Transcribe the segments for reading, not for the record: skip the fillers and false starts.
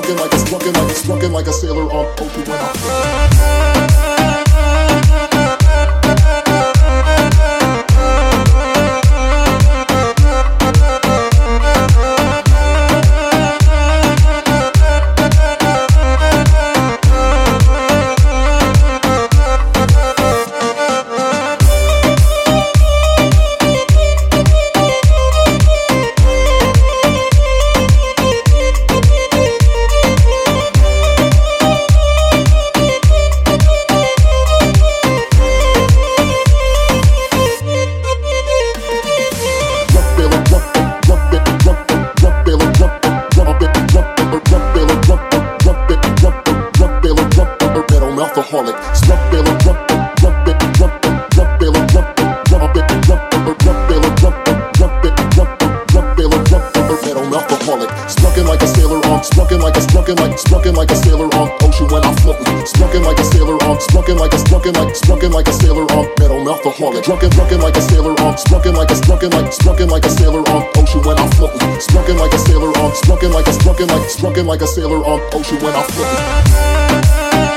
Smoking like a sailor on ocean when I alcoholic. Smoking like a sailor on, smoking like a sailor on ocean when I'm floating. Smoking like a sailor on, smoking like a sailor on metal alcoholic. Drunken like a sailor on, smoking like a sailor on ocean when I'm floating. Smoking like a sailor on, smoking like a sailor on ocean when I'm floating.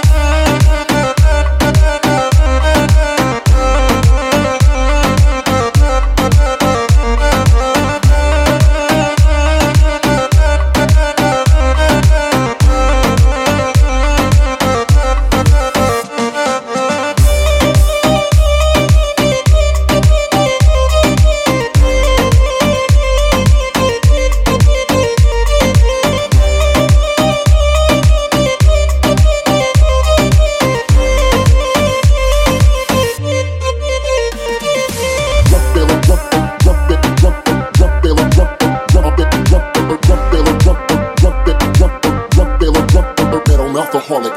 Alcoholic,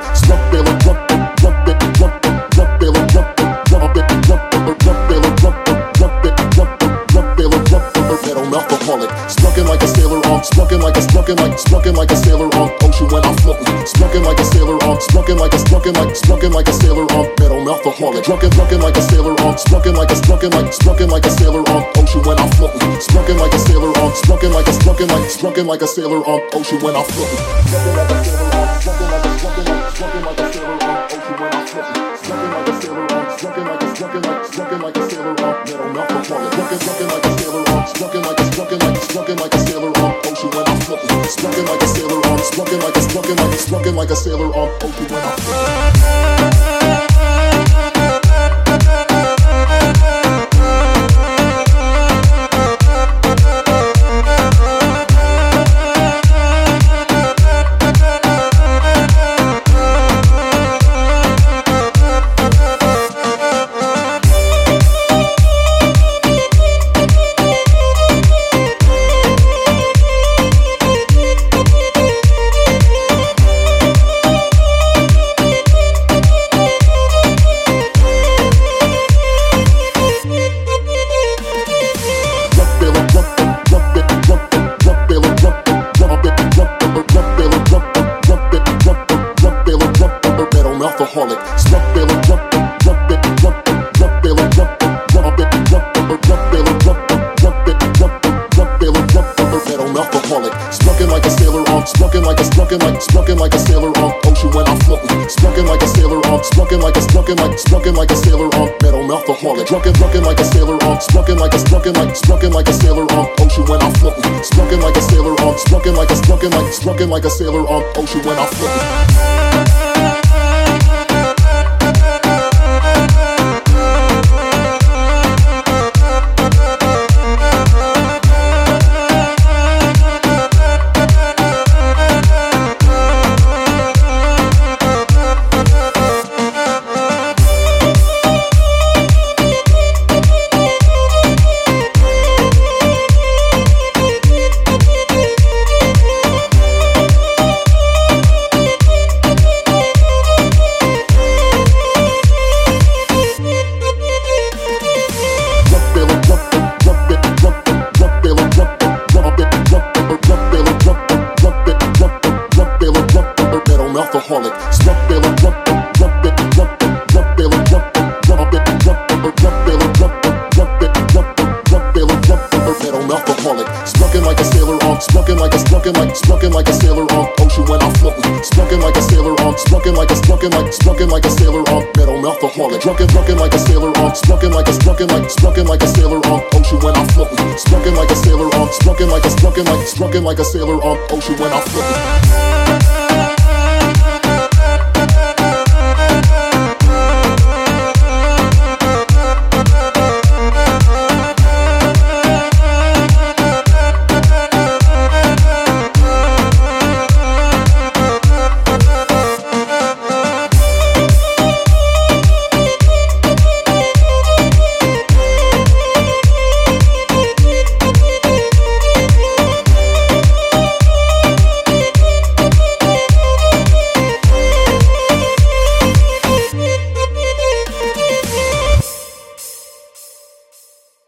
smoking like a sailor on, smoking like a sailor on ocean when I'm floating. Smoking like a sailor on, smoking like a sailor on metal alcoholic. Drunken like a sailor on, smoking like a sailor on ocean when I'm floating. Smoking like a sailor on, smoking like a sailor on ocean when I'm floating. Smoking like a sailor on, smoking like a sailor on ocean when I'm floating. Smoking like a sailor on, smoking like a sailor on metal alcoholic. Drunken like a sailor on, smoking like a sailor on ocean when I'm floating. Smoking like a sailor on, smoking like a sailor on ocean when I'm floating. Alcoholic, smoking like a sailor on, smoking like a sailor on ocean when I'm floating. Smoking like a sailor on, smoking like a sailor on metal alcoholic. Drunken like a sailor on, smoking like a sailor on ocean when I'm floating. Smoking like a sailor on, smoking like a sailor on ocean when I'm floating. Alcoholic, alcoholic, smoking like a sailor on, smoking like a sailor on ocean when I'm floating. Sprunken like a sailor on, sprunken like a sailor on, metal mouth alcoholic. Drunken like a sailor on, sprunken like a sailor on, ocean when I'm floating. Sprunken like a sailor on, sprunken like a sailor on, ocean when I'm floating.